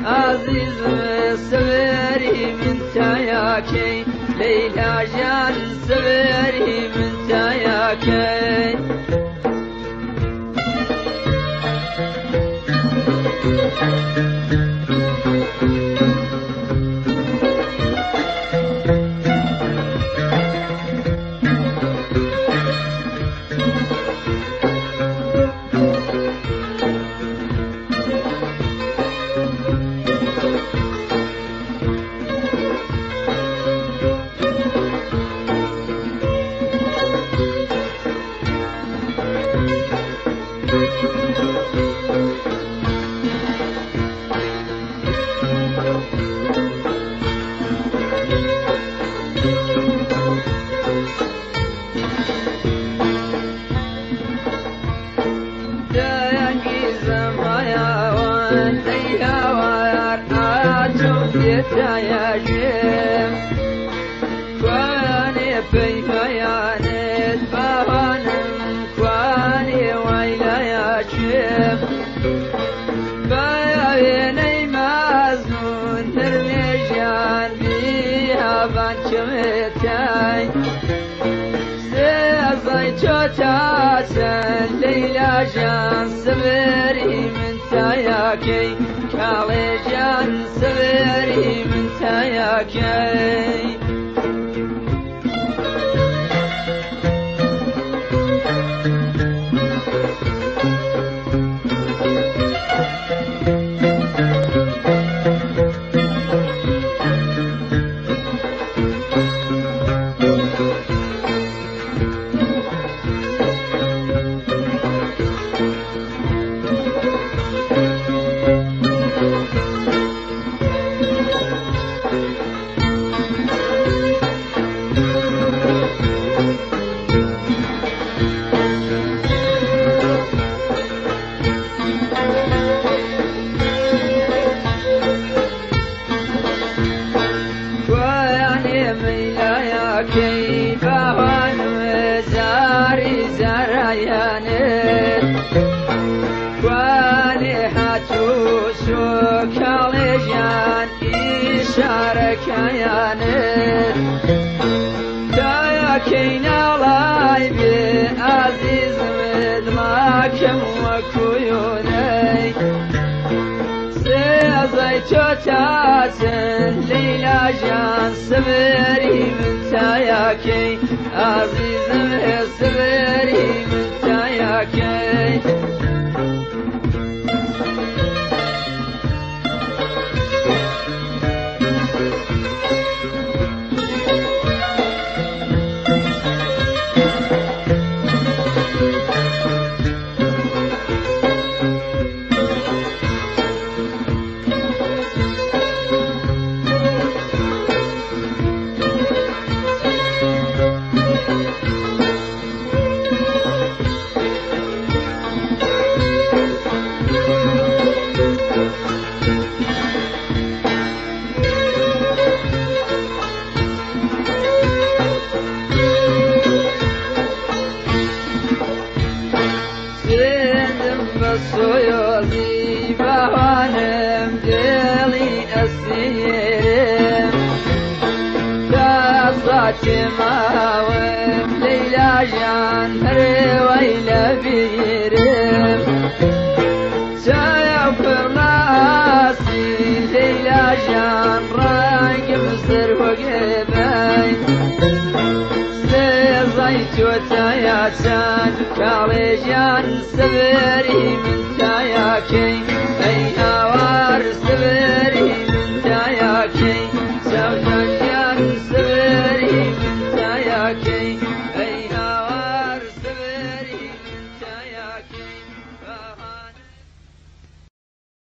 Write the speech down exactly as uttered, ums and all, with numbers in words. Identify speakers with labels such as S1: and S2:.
S1: عزیزم سواری من تایاکی لیلا جان سواری من تایاکی تایاجم کوانی پیمایانت باوانم کوانی وایلایاجم باوینی مازنون نرمیجان بیابان چمتای سیزای چوتاسن لیلا جان سواری من تایاکی کالی جان سواری من تایاکی کی باوان زاری زرایانه کوانی هاتو سو کالی جان اشاره کیانه تایاکی نالای بی عزیزم دماکم وکویونی سیزای چوتاسن لیلا جان سواری من تایاکی عزیزم سواری من تایاکی سویوزی باوانم دلی اسیرم تازاتی ماوم لیلا جان هروی لبیرم سایو کرلاسی لیلا جان رنگم سر وقبای سیزای چوتایاتان کالی جان سواری من تایاکی ای هوار سواری